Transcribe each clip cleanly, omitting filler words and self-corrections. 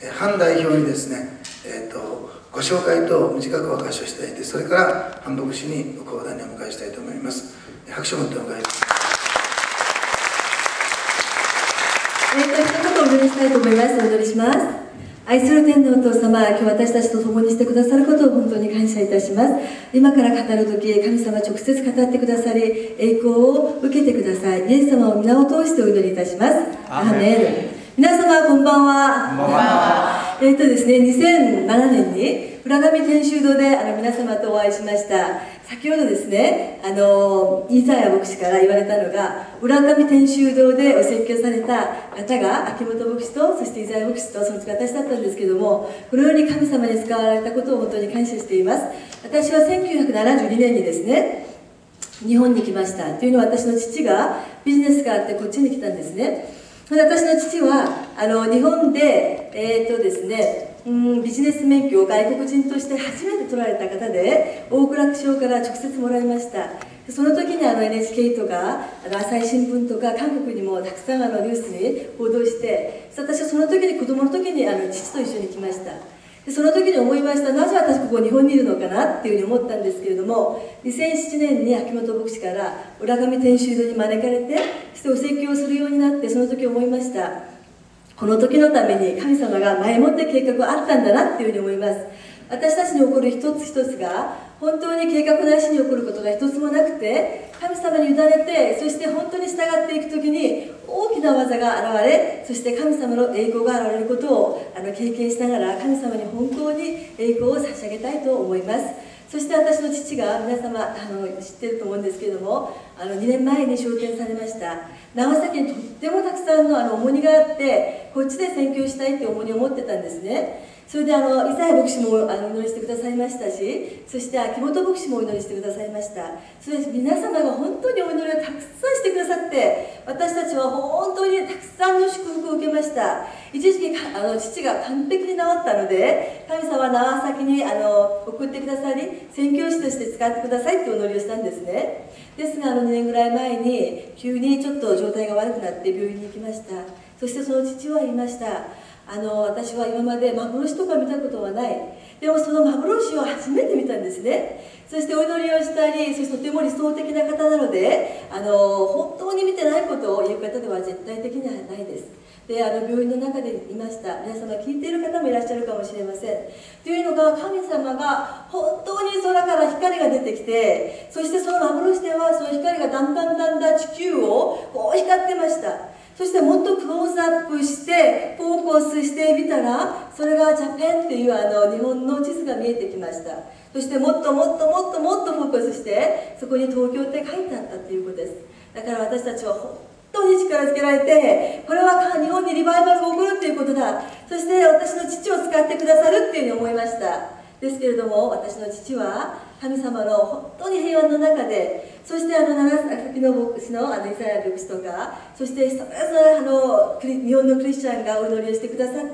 班代表にですね、ご紹介と短くお話をしたいて、それから班牧師にご講談にお迎えしたいと思います。拍手を持ってお迎えします。 一言お祈りしたいと思います。お祈りします。愛する天のお父様、今日私たちと共にしてくださることを本当に感謝いたします。今から語るとき、神様直接語ってくださり、栄光を受けてください。イエス様を皆を通してお祈りいたします。アーメン。皆様こんばんは。 こんばんは。 ですね、2007年に浦上天修堂で皆様とお会いしました。先ほどですね、イザヤ牧師から言われたのが、浦上天修堂でお説教された方が秋元牧師と、そしてイザヤ牧師とその次私だったんですけども、このように神様に使われたことを本当に感謝しています。私は1972年にですね、日本に来ました。というのは私の父がビジネスがあってこっちに来たんですね。私の父は日本で、ですね、ビジネス免許を外国人として初めて取られた方で、大蔵省から直接もらいました。その時にNHK とか朝日新聞とか韓国にもたくさんニュースに報道して、私はその時に子供の時に父と一緒に来ました。でその時に思いました。なぜ私ここ日本にいるのかなっていうふうに思ったんですけれども、2007年に秋元牧師から浦上天修堂に招かれて、そしてお説教をするようになって、その時思いました。この時のために神様が前もって計画があったんだなっていうふうに思います。私たちに起こる一つ一つが本当に計画なしに起こることが一つもなくて、神様に委ねて、そして本当に従っていく時に大きな技が現れ、そして神様の栄光が現れることを経験しながら、神様に本当に栄光を差し上げたいと思います。そして私の父が皆様知ってると思うんですけれども、2年前に昇天されました。長崎にとってもたくさんの重荷があって、こっちで宣教したいって重荷を持ってたんですね。それでイザヤ牧師もお祈りしてくださいましたし、そして秋元牧師もお祈りしてくださいました。それで皆様が本当にお祈りをたくさんしてくださって、私たちは本当にたくさんの祝福を受けました。一時期父が完璧に治ったので、神様は長崎に送ってくださり、宣教師として使ってくださいってお祈りをしたんですね。ですが2年ぐらい前に急にちょっと状態が悪くなって病院に行きました。そしてその父は言いました。私は今まで幻とか見たことはない。でもその幻を初めて見たんですね。そしてお祈りをしたり、そしてとても理想的な方なので、本当に見てないことを言う方では絶対的にはないです。で、病院の中でいました。皆様聞いている方もいらっしゃるかもしれません。というのが、神様が本当に空から光が出てきて、そしてその幻ではその光がだんだん地球をこう光ってました。そしてもっとクローズアップしてフォーカスしてみたら、それがジャパンっていう日本の地図が見えてきました。そしてもっとフォーカスしてそこに東京って書いてあったっていうことです。だから私たちは本当に力づけられて、これは日本にリバイバルが起こるっていうことだ、そして私の父を使ってくださるっていうふうに思いました。ですけれども、私の父は神様の本当に平和の中で、そして長崎の牧師のイザヤ牧師とか、そしてそれぞれ日本のクリスチャンがお祈りをしてくださって、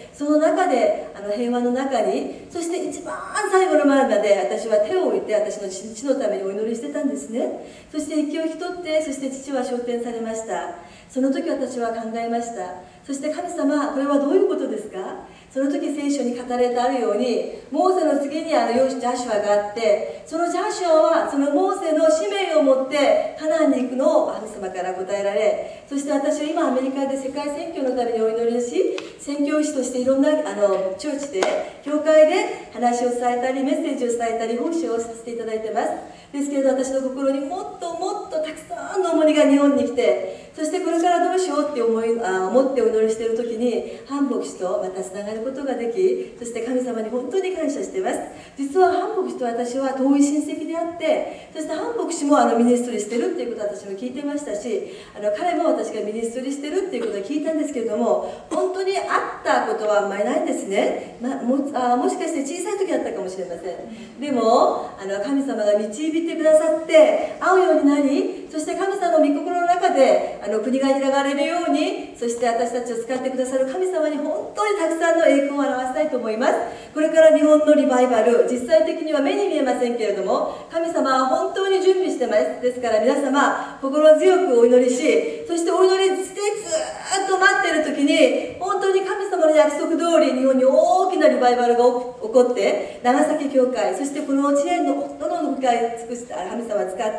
その中で平和の中に、そして一番最後の前まで私は手を置いて私の父のためにお祈りしてたんですね。そして息を引き取って、そして父は昇天されました。その時私は考えました。そして神様、これはどういうことですか？その時聖書に語られてあるように、モーセの次にジャシュアがあって、そのジャシュアはそのモーセの使命を持ってカナンに行くのを神様から答えられ、そして私は今アメリカで世界宣教のためにお祈りをし、宣教師としていろんなチョーチで教会で話を伝えたりメッセージを伝えたり奉仕をさせていただいてます。ですけれど、私の心にもっとたくさんの重荷が日本に来て、そしてこれからどうしようって思ってお祈りしている時に、ハン牧師とまたつながることができ、そして神様に本当に感謝しています。実はハン牧師と私は遠い親戚であって、そしてハン牧師もミニストリーしてるっていうことを私も聞いてましたし、彼も私がミニストリーしてるっていうことを聞いたんですけれども、本当に会ったことはあんまりないんですね。もしかして小さい時だったかもしれません。でも神様が導いてくださって会うようになり、そして神様の御心の中で国が開かれるように、そして私たちを使ってくださる神様に本当にたくさんの栄光を表したいと思います。これから日本のリバイバル、実際的には目に見えませんけれども、神様は本当に準備してます。ですから皆様、心強くお祈りし、そしてお祈りしてずっと待っている時に、本当に神様の約束通り日本に大きなリバイバルが起こって、長崎教会、そしてこの知恵のどの深い尽くした神様を使って、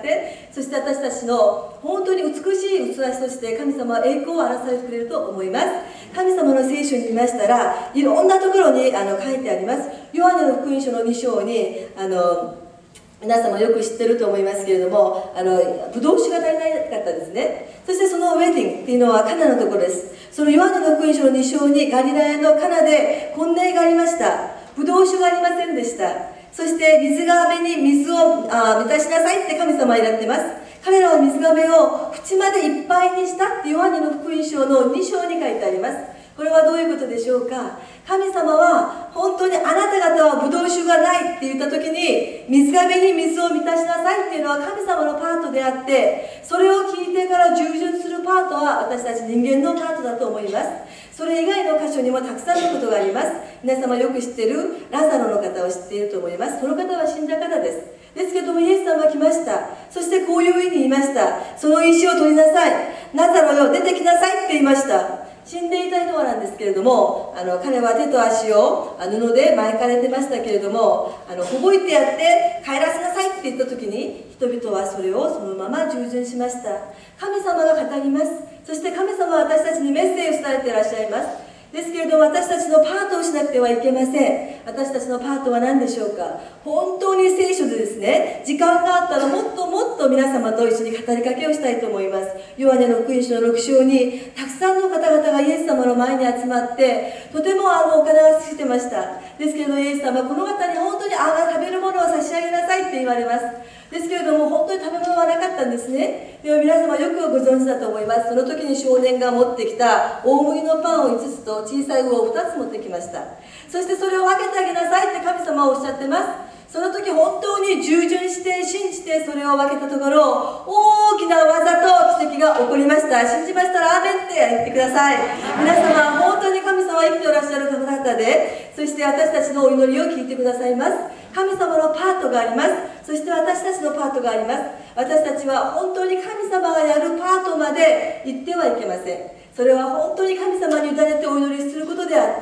そして私たちの本当に美しい器として神様は栄光を表されてくれると思います。神様の聖書に見ましたら、いろんなところに書いてあります。ヨハネの福音書の2章に皆様よく知ってると思いますけれども、ブドウ酒が足りなかったですね。そしてそのウェディングっていうのはカナのところです。そのヨハネの福音書の2章にガリラヤのカナで婚礼がありました。ブドウ酒がありませんでした。そして水がめに水を満たしなさいって神様は言ってます。彼らは水がめを縁までいっぱいにしたってヨハネの福音書の2章に書いてあります。これはどういうことでしょうか。神様は本当にあなた方はブドウ酒がないって言った時に、水がめに水を満たしなさいっていうのは神様のパートであって、それを聞いてから従順するパートは私たち人間のパートだと思います。それ以外の箇所にもたくさんのことがあります。皆様よく知っているラザロの方を知っていると思います。その方は死んだ方です。ですけどもイエス様は来ました。そしてこういうふうに言いました。その石を取りなさい。ラザロよ、出てきなさいって言いました。死んでいた人なんですけれども、彼は手と足を布で巻かれてましたけれども、ほぼいてやって帰らせなさいって言った時に、人々はそれをそのまま従順しました。神様が語ります。そして神様は私たちにメッセージを伝えていらっしゃいます。ですけれども、私たちのパートをしなくてはいけません。私たちのパートは何でしょうか。本当に聖書でですね、時間があったらもっともっと皆様と一緒に語りかけをしたいと思います。ヨハネの福音書の6章にたくさんの方々がイエス様の前に集まって、とてもお金が尽きてました。ですけれどイエス様はこの方に本当に食べるものを差し上げなさいって言われます。ですけれども本当に食べ物はなかったんですね。でも皆様よくご存知だと思います。その時に少年が持ってきた大麦のパンを5つと小さい魚を2つ持ってきました。そしてそれを分けてあげなさいって神様はおっしゃってます。その時本当に従順して信じてそれを分けたところ、大きな技と奇跡が起こりました。信じましたらアーメンって言ってください。皆様本当に神様は生きておらっしゃる方々で、そして私たちのお祈りを聞いてくださいます。神様のパートがあります。そして私たちのパートがあります。私たちは本当に神様がやるパートまで行ってはいけません。それは本当に神様に委ねてお祈りすることであって、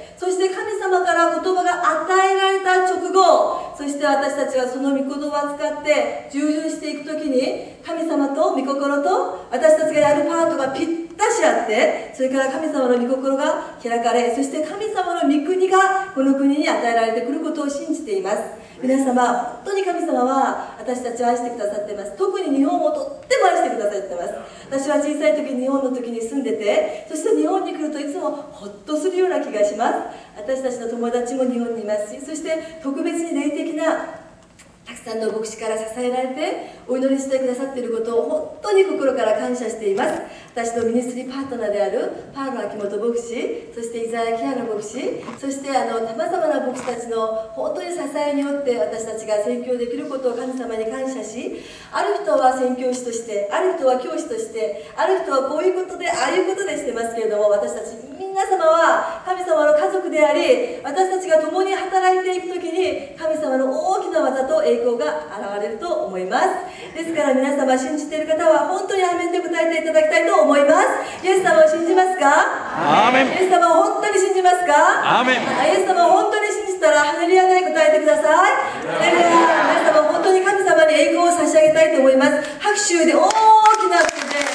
そして神様から言葉が与えられた直後、そして私たちはその御言葉を使って従順していくときに、神様と御心と私たちがやるパートがぴったしあって、それから神様の御心が開かれ、そして神様の御国がこの国に与えられてくることを信じています。皆様、本当に神様は私たちを愛してくださっています。特に日本をとっても愛してくださっています。私は小さい時に日本の時に住んでて、そして日本に来るといつもほっとするような気がします。私たちの友達も日本にいますし、そして特別に霊的なたくさんの牧師から支えられてお祈りしてくださっていることを本当に心から感謝しています。私のミニストリーパートナーであるパール秋元牧師、そして伊沢木原牧師、そしてさまざまな牧師たちの本当に支えによって私たちが宣教できることを神様に感謝し、ある人は宣教師として、ある人は教師として、ある人はこういうことでああいうことでしてますけれども、私たち皆様は神様の家族であり、私たちが共に働いていくときに神様の大きな技と栄光が現れると思います。ですから皆様信じている方は本当にアーメンで答えていただきたいと思います。イエス様を信じますか？ アーメン。 イエス様を本当に信じますか？ アーメン。 イエス様を本当に信じたらハレルヤで答えてください。ハレルヤ。皆様本当に神様に栄光を差し上げたいと思います。拍手で大きな拍手で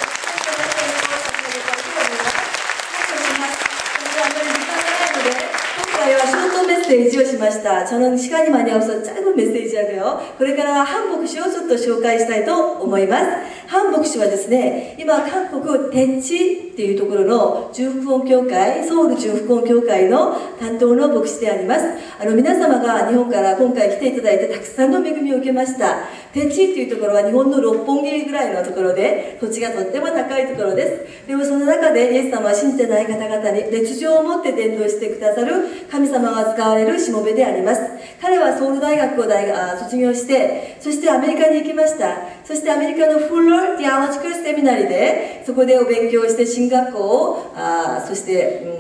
今回はショートメッセージをしました。その時間に間に合わせた最後のメッセージあるよ。これからはハン牧師をちょっと紹介したいと思います。ハン牧師はですね、今韓国テッチってっていうところの純福音教会、ソウル純福音教会の担当の牧師であります。皆様が日本から今回来ていただいてたくさんの恵みを受けました。テチっていうところは日本の六本木ぐらいのところで、土地がとっても高いところです。でもその中でイエス様は信じてない方々に熱情を持って伝道してくださる神様が使われるしもべであります。彼はソウル大学を卒業して、そしてアメリカに行きました。そしてアメリカのフッラー・ティアロジカル・セミナリでそこでお勉強して進学校をそして、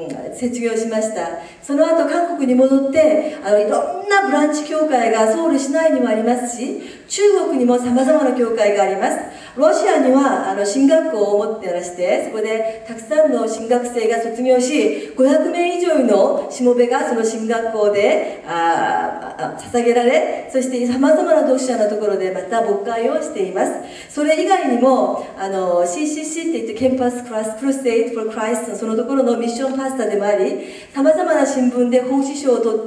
卒業しました。その後韓国に戻っていろんなブランチ教会がソウル市内にもありますし、中国にもさまざまな教会があります。ロシアには進学校を持っていらして、そこでたくさんの進学生が卒業し、500名以上のしもべがその進学校で捧げられ、そしてさまざまな読者のところでまた牧会をしています。それ以外にもCCC って言ってケンパスクラステイト・フォー・クライスト、そのところのミッションパスタでもあり、さまざまな新聞で奉仕賞を取って、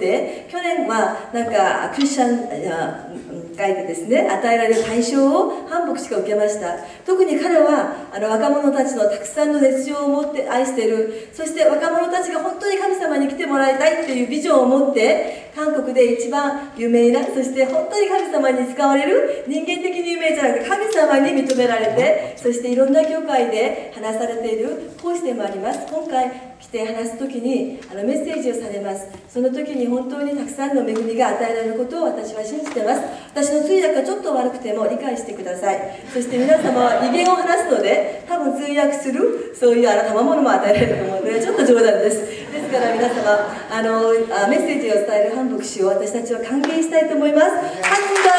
去年はなんかクリスチャン会でですね、与えられる対象を反牧師が受けました。特に彼は若者たちのたくさんの熱情を持って愛している、そして若者たちが本当に神様に来てもらいたいっていうビジョンを持って、韓国で一番有名な、そして本当に神様に使われる、人間的に有名じゃなくて神様に認められて、そしていろんな教会で話されている講師でもあります。今回来て話す時にメッセージをされます。その時に本当にたくさんの恵みが与えられることを私は信じています。私の通訳がちょっと悪くても理解してください。そして皆様は威厳を話すので、多分通訳するそういう賜物も与えられると思うので、ちょっと冗談です。ですから皆様メッセージを伝える反牧師を私たちは歓迎したいと思います。